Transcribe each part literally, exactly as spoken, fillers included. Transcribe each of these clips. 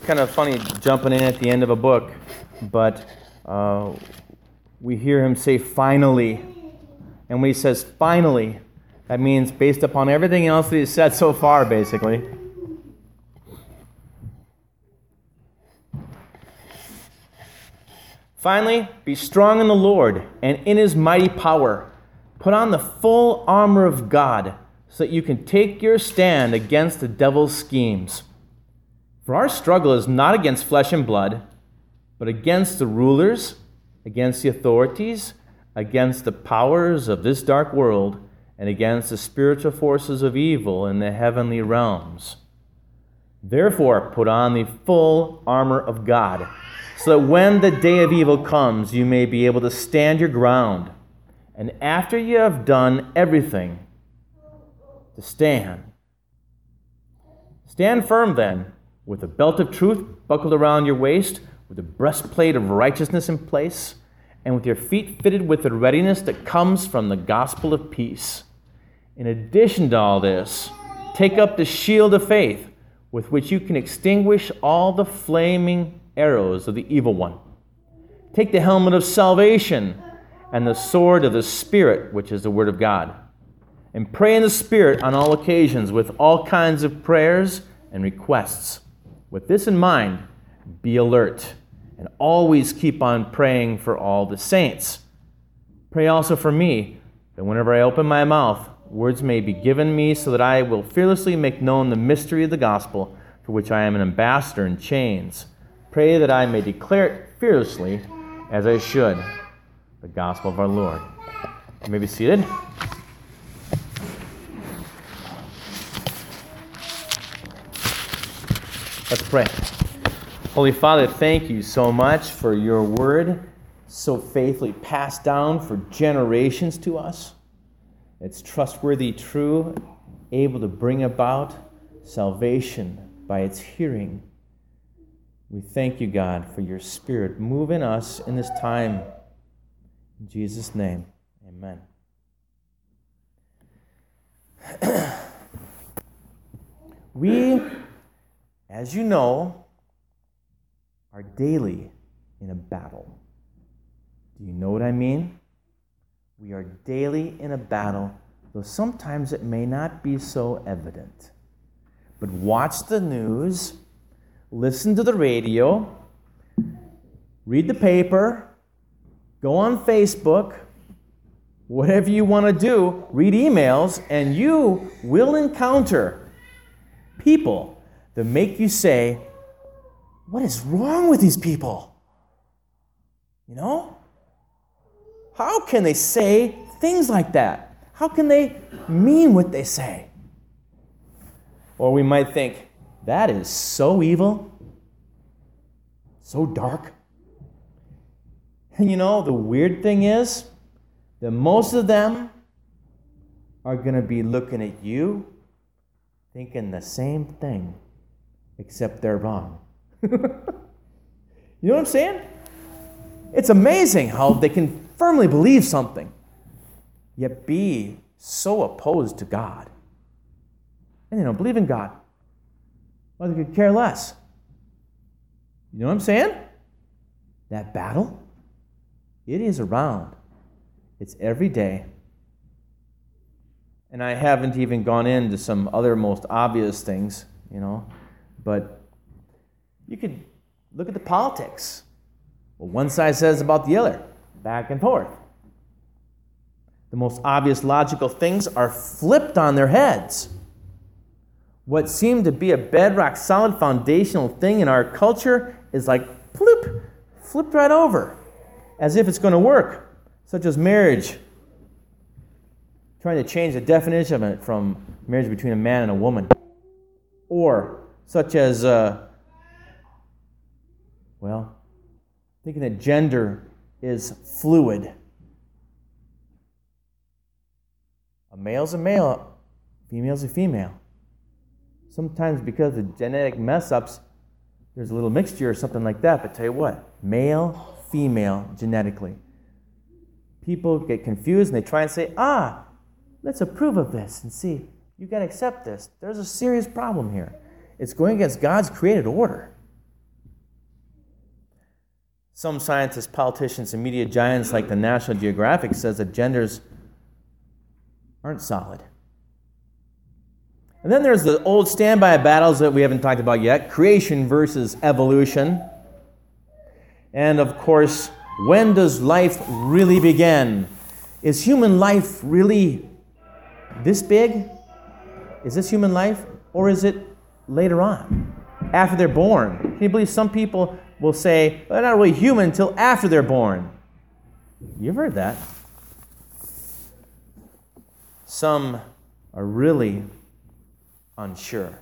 kind of funny jumping in at the end of a book, but uh, we hear him say finally. And when he says finally, that means based upon everything else that he's said so far, basically. Finally, be strong in the Lord and in his mighty power. Put on the full armor of God so that you can take your stand against the devil's schemes. For our struggle is not against flesh and blood, but against the rulers, against the authorities, against the powers of this dark world, and against the spiritual forces of evil in the heavenly realms. Therefore, put on the full armor of God, so that when the day of evil comes, you may be able to stand your ground. And after you have done everything, to stand. Stand firm then, with a belt of truth buckled around your waist, with a breastplate of righteousness in place, and with your feet fitted with the readiness that comes from the gospel of peace. In addition to all this, take up the shield of faith, with which you can extinguish all the flaming arrows of the evil one. Take the helmet of salvation and the sword of the Spirit, which is the Word of God. And pray in the Spirit on all occasions with all kinds of prayers and requests. With this in mind, be alert and always keep on praying for all the saints. Pray also for me, that whenever I open my mouth, words may be given me so that I will fearlessly make known the mystery of the gospel, for which I am an ambassador in chains. Pray that I may declare it fearlessly as I should, the gospel of our Lord. You may be seated. Let's pray. Holy Father, thank you so much for your word, so faithfully passed down for generations to us. It's trustworthy, true, able to bring about salvation by its hearing. We thank you, God, for your Spirit. Move in us in this time. In Jesus' name, amen. We, as you know, are daily in a battle. Do you know what I mean? We are daily in a battle, though sometimes it may not be so evident. But watch the news, listen to the radio, read the paper, go on Facebook, whatever you want to do, read emails, and you will encounter people that make you say, what is wrong with these people? You know? How can they say things like that? How can they mean what they say? Or we might think, that is so evil, so dark. And you know, the weird thing is that most of them are going to be looking at you thinking the same thing, except they're wrong. You know what I'm saying? It's amazing how they can firmly believe something, yet be so opposed to God. And they don't believe in God. Or they could care less. You know what I'm saying? That battle, it is around. It's every day. And I haven't even gone into some other most obvious things, you know, but you could look at the politics. What one side says about the other, back and forth. The most obvious logical things are flipped on their heads. What seemed to be a bedrock solid foundational thing in our culture is like, bloop, flipped right over, as if it's going to work, such as marriage. Trying to change the definition of it from marriage between a man and a woman. Or such as, uh, well, thinking that gender is fluid. A male's a male, female's a female. Sometimes because of genetic mess-ups, there's a little mixture or something like that. But tell you what, male, female, genetically. People get confused and they try and say, ah, let's approve of this and see. You got to accept this. There's a serious problem here. It's going against God's created order. Some scientists, politicians, and media giants like the National Geographic says that genders aren't solid. And then there's the old standby battles that we haven't talked about yet, creation versus evolution. And of course, when does life really begin? Is human life really this big? Is this human life? Or is it later on, after they're born? Can you believe some people will say, well, they're not really human until after they're born? You've heard that. Some are really unsure.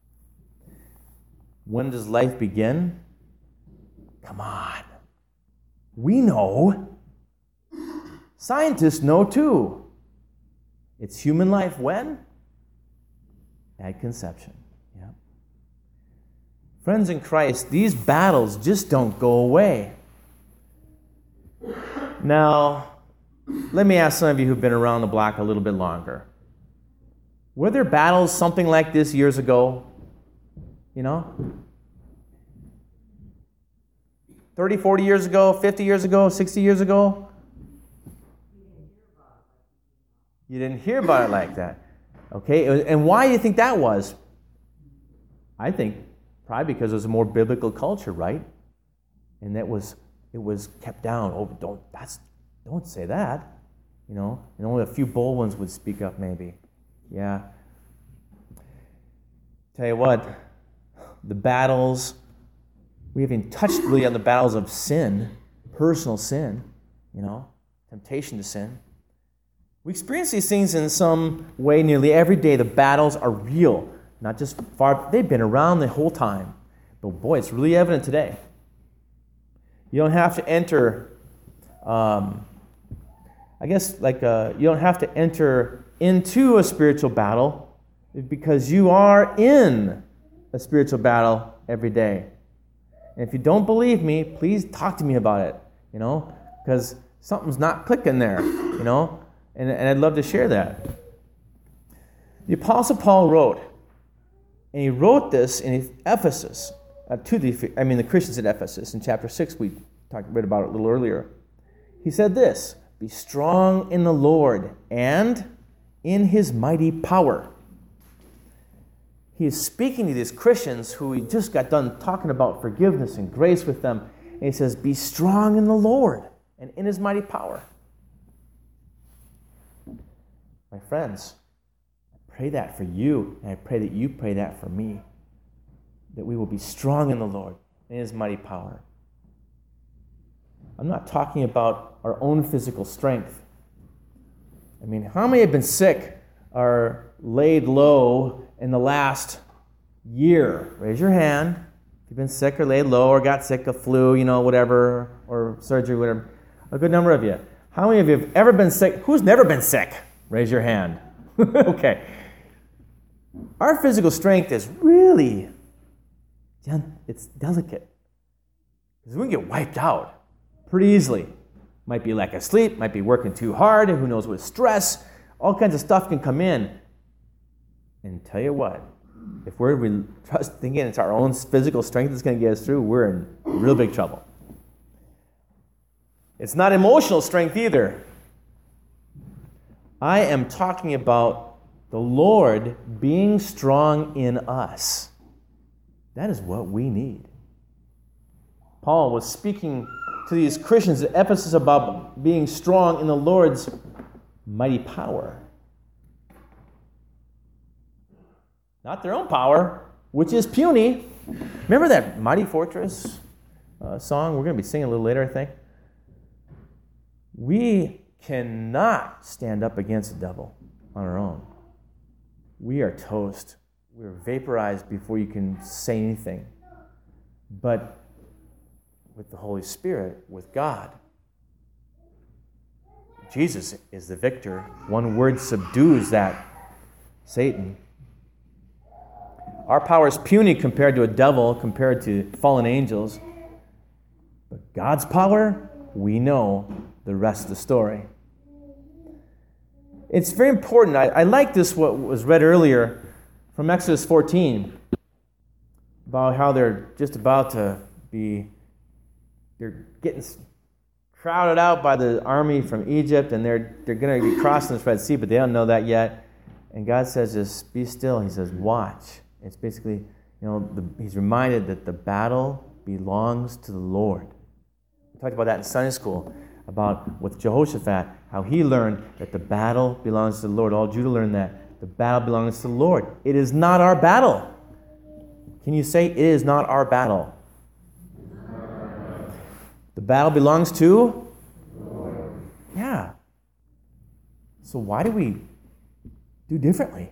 When does life begin? Come on. We know. Scientists know too. It's human life when? At conception. Yeah. Friends in Christ, these battles just don't go away. Now, let me ask some of you who've been around the block a little bit longer. Were there battles something like this years ago? You know? thirty, forty years ago, fifty years ago, sixty years ago? You didn't hear about it like that. Okay, and why do you think that was? I think probably because it was a more biblical culture, right? And that was it was kept down. Oh, don't that's don't say that. You know, and only a few bold ones would speak up, maybe. Yeah. Tell you what, the battles, we haven't touched really on the battles of sin, personal sin, you know, temptation to sin. We experience these things in some way nearly every day. The battles are real, not just far. They've been around the whole time. But boy, it's really evident today. You don't have to enter, um, I guess, like a, you don't have to enter into a spiritual battle because you are in a spiritual battle every day. And if you don't believe me, please talk to me about it, you know, because something's not clicking there, you know. And, and I'd love to share that. The Apostle Paul wrote, and he wrote this in Ephesus, uh, to the, I mean the Christians at Ephesus, in chapter six, we talked read about it a little earlier. He said this, be strong in the Lord and in his mighty power. He is speaking to these Christians who he just got done talking about forgiveness and grace with them. And he says, be strong in the Lord and in his mighty power. My friends, I pray that for you, and I pray that you pray that for me, that we will be strong in the Lord and his mighty power. I'm not talking about our own physical strength. I mean, how many have been sick or laid low in the last year? Raise your hand. If you've been sick or laid low or got sick of flu, you know, whatever, or surgery, whatever. A good number of you. How many of you have ever been sick? Who's never been sick? Raise your hand. Okay. Our physical strength is really, it's delicate. Because we can get wiped out pretty easily. Might be lack of sleep, might be working too hard, who knows what stress, all kinds of stuff can come in. And tell you what, if we're re- trust, thinking it's our own physical strength that's going to get us through, we're in real big trouble. It's not emotional strength either. I am talking about the Lord being strong in us. That is what we need. Paul was speaking to these Christians at Ephesus about being strong in the Lord's mighty power. Not their own power, which is puny. Remember that Mighty Fortress uh, song? We're going to be singing a little later, I think. We cannot stand up against the devil on our own. We are toast. We're vaporized before you can say anything. But with the Holy Spirit, with God, Jesus is the victor. One word subdues that Satan. Our power is puny compared to a devil, compared to fallen angels. But God's power, we know the rest of the story. It's very important. I, I like this, what was read earlier from Exodus fourteen, about how they're just about to be they're getting crowded out by the army from Egypt, and they're they're going to be crossing the Red Sea, but they don't know that yet. And God says, just be still. He says, watch. It's basically, you know, the, he's reminded that the battle belongs to the Lord. We talked about that in Sunday school, about with Jehoshaphat, how he learned that the battle belongs to the Lord. All Judah learned that. The battle belongs to the Lord. It is not our battle. Can you say, it is not our battle? The battle belongs to? Lord. Yeah. So why do we do differently?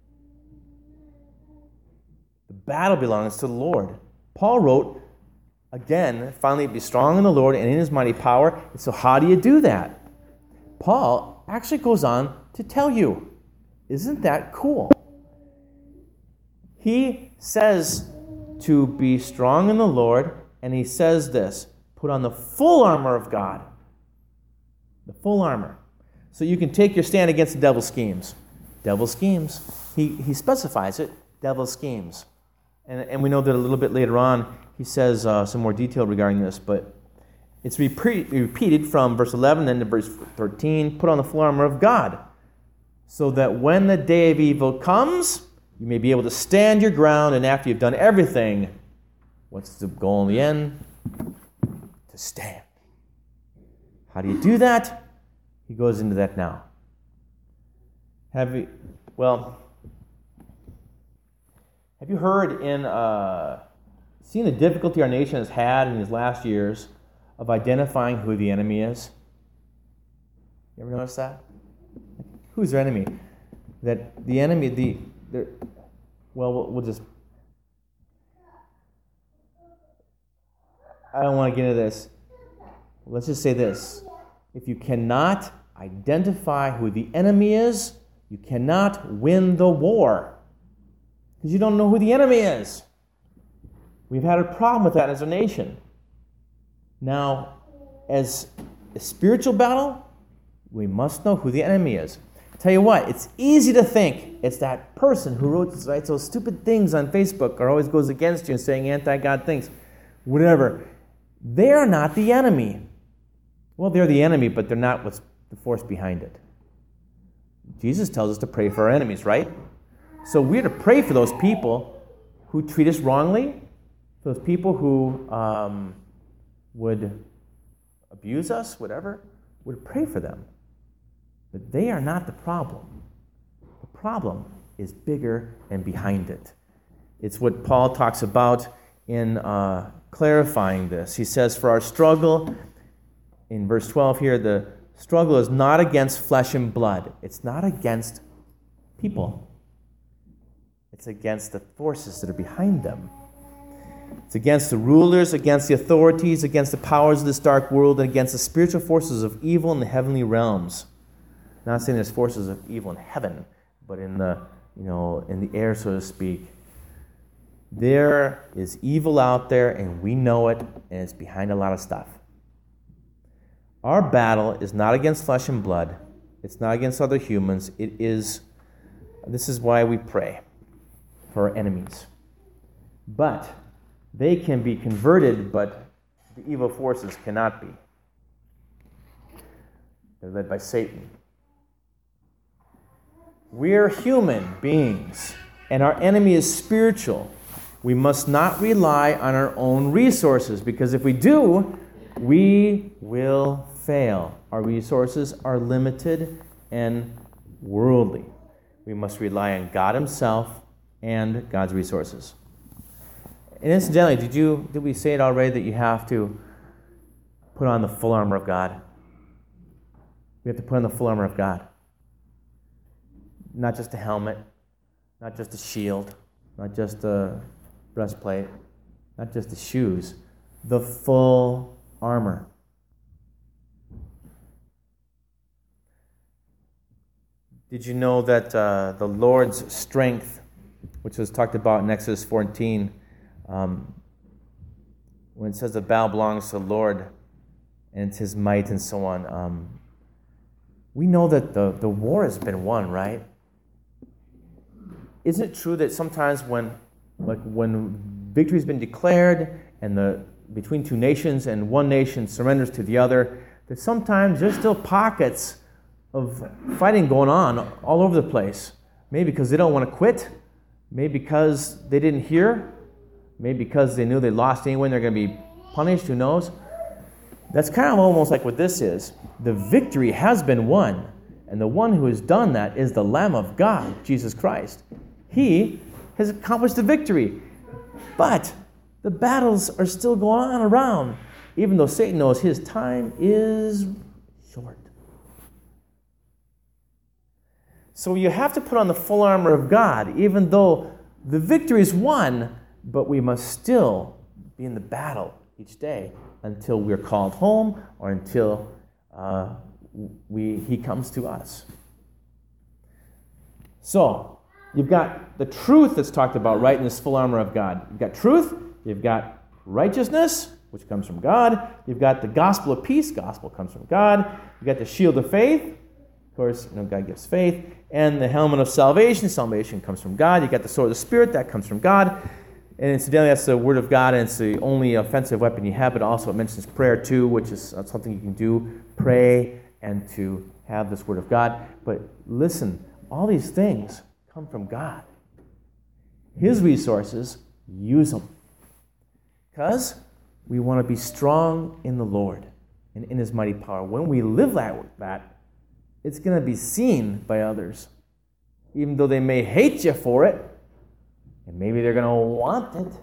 The battle belongs to the Lord. Paul wrote, again, finally be strong in the Lord and in his mighty power. And so how do you do that? Paul actually goes on to tell you. Isn't that cool? He says to be strong in the Lord, and he says this, put on the full armor of God. The full armor. So you can take your stand against the devil's schemes. Devil schemes. He he specifies it. Devil schemes. And, and we know that a little bit later on, he says uh, some more detail regarding this, but it's repeat, repeated from verse eleven then to verse thirteen. Put on the full armor of God, so that when the day of evil comes, you may be able to stand your ground, and after you've done everything, what's the goal in the end? To stand. How do you do that? He goes into that now. Have you, well, have you heard in, uh, seen the difficulty our nation has had in these last years of identifying who the enemy is? You ever notice that? Who's their enemy? That the enemy, the, the well, well, we'll just, I don't want to get into this. Let's just say this. If you cannot identify who the enemy is, you cannot win the war. Because you don't know who the enemy is. We've had a problem with that as a nation. Now, as a spiritual battle, we must know who the enemy is. Tell you what, it's easy to think it's that person who wrote, writes those stupid things on Facebook or always goes against you and saying anti-God things. Whatever. They're not the enemy. Well, they're the enemy, but they're not what's the force behind it. Jesus tells us to pray for our enemies, right? So we're to pray for those people who treat us wrongly, those people who um, would abuse us, whatever. We're to pray for them. But they are not the problem. The problem is bigger and behind it. It's what Paul talks about in uh, clarifying this. He says, for our struggle, in verse twelve here, the struggle is not against flesh and blood. It's not against people. It's against the forces that are behind them. It's against the rulers, against the authorities, against the powers of this dark world, and against the spiritual forces of evil in the heavenly realms. Not saying there's forces of evil in heaven, but in the, you know, in the air, so to speak. There is evil out there, and we know it, and it's behind a lot of stuff. Our battle is not against flesh and blood. It's not against other humans. It is, this is why we pray for our enemies. But they can be converted, but the evil forces cannot be. They're led by Satan. We're human beings, and our enemy is spiritual. We must not rely on our own resources, because if we do, we will fail. Our resources are limited and worldly. We must rely on God Himself and God's resources. And incidentally, did you did we say it already that you have to put on the full armor of God? We have to put on the full armor of God. Not just a helmet, not just a shield, not just a breastplate, not just the shoes, the full armor. Did you know that uh, the Lord's strength, which was talked about in Exodus fourteen, um, when it says the battle belongs to the Lord and it's His might and so on, um, we know that the, the war has been won, right? Isn't it true that sometimes when like when victory's been declared and the between two nations and one nation surrenders to the other, that sometimes there's still pockets of fighting going on all over the place. Maybe because they don't want to quit. Maybe because they didn't hear. Maybe because they knew they lost anyway and they're going to be punished. Who knows? That's kind of almost like what this is. The victory has been won. And the one who has done that is the Lamb of God, Jesus Christ. He has accomplished the victory. But the battles are still going on around, even though Satan knows his time is short. So you have to put on the full armor of God, even though the victory is won, but we must still be in the battle each day until we're called home or until uh, we he comes to us. So, you've got the truth that's talked about right in this full armor of God. You've got truth, you've got righteousness, which comes from God. You've got the gospel of peace, gospel comes from God. You've got the shield of faith, of course, you know, God gives faith. And the helmet of salvation, salvation comes from God. You've got the sword of the Spirit, that comes from God. And incidentally, that's the word of God, and it's the only offensive weapon you have, but also it mentions prayer too, which is something you can do, pray and to have this word of God. But listen, all these things come from God. His resources, use them. Because we want to be strong in the Lord and in His mighty power. When we live like that, it's going to be seen by others. Even though they may hate you for it, and maybe they're going to want it.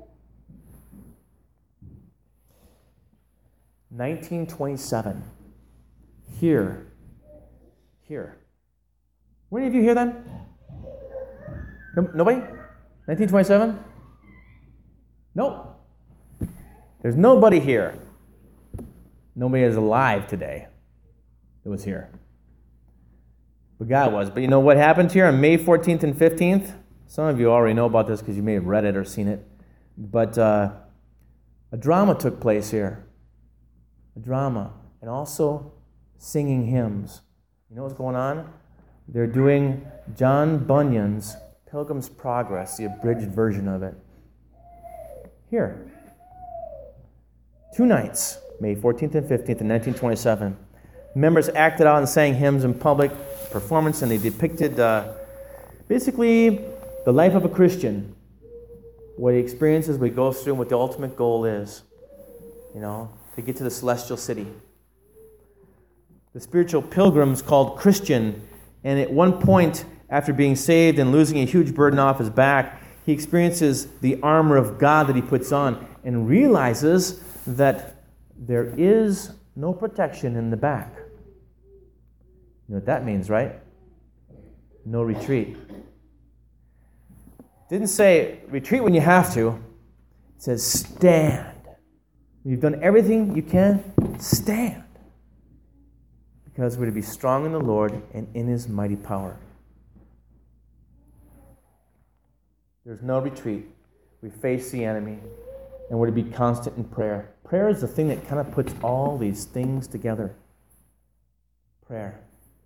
nineteen twenty-seven. Here. Here. Were any of you here then? No, nobody? nineteen twenty-seven? Nope. There's nobody here. Nobody is alive today that was here. But God was. But you know what happened here on May fourteenth and fifteenth? Some of you already know about this because you may have read it or seen it. But uh, a drama took place here. A drama. And also singing hymns. You know what's going on? They're doing John Bunyan's Pilgrim's Progress, the abridged version of it. Here. Two nights, May fourteenth and fifteenth in nineteen twenty-seven. Members acted out and sang hymns in public performance, and they depicted uh, basically the life of a Christian, what he experiences, what he goes through, and what the ultimate goal is, you know, to get to the celestial city. The spiritual pilgrim's called Christian, and at one point, after being saved and losing a huge burden off his back, he experiences the armor of God that he puts on and realizes that there is no protection in the back. You know what that means, right? No retreat. Didn't say retreat when you have to. It says stand. When you've done everything you can, stand. Because we're to be strong in the Lord and in His mighty power. There's no retreat. We face the enemy, and we're to be constant in prayer. Prayer is the thing that kind of puts all these things together. Prayer.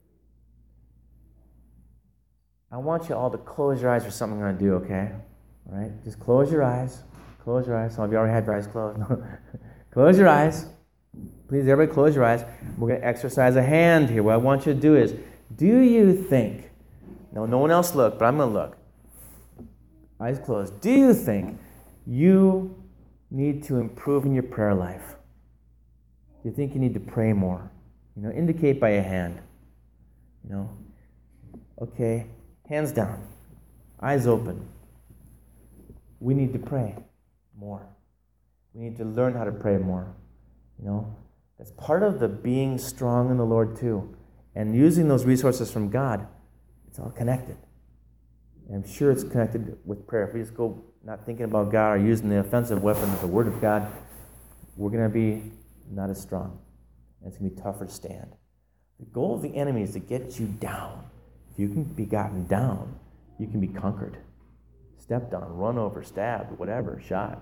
I want you all to close your eyes for something I'm going to do, okay? All right? Just close your eyes. Close your eyes. Some of you already had your eyes closed. Close your eyes. Please, everybody, close your eyes. We're going to exercise a hand here. What I want you to do is, do you think, no, no one else look, but I'm going to look. Eyes closed. Do you think you need to improve in your prayer life? Do you think you need to pray more? You know, indicate by a hand. You know, okay, hands down, eyes open. We need to pray more. We need to learn how to pray more. You know, that's part of the being strong in the Lord too. And using those resources from God, it's all connected. And I'm sure it's connected with prayer. If we just go not thinking about God or using the offensive weapon of the Word of God, we're going to be not as strong. And it's going to be tougher to stand. The goal of the enemy is to get you down. If you can be gotten down, you can be conquered. Stepped on, run over, stabbed, whatever, shot.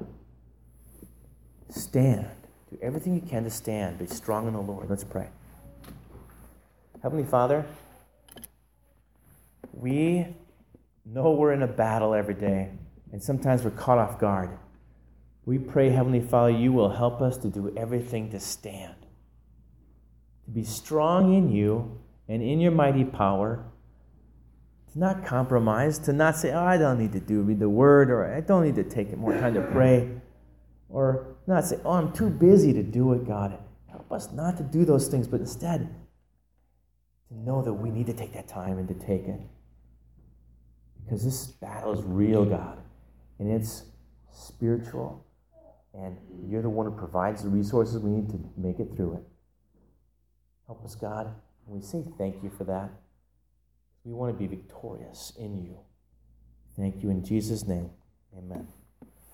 Stand. Do everything you can to stand. Be strong in the Lord. Let's pray. Heavenly Father, we know we're in a battle every day, and sometimes we're caught off guard. We pray, Heavenly Father, you will help us to do everything to stand, to be strong in you and in your mighty power, to not compromise, to not say, oh, I don't need to do read the word, or I don't need to take more time to pray, or not say, oh, I'm too busy to do it, God. Help us not to do those things, but instead to know that we need to take that time and to take it. Because this battle is real, God, and it's spiritual, and you're the one who provides the resources we need to make it through it. Help us, God, and we say thank you for that. We want to be victorious in you. Thank you in Jesus' name. Amen.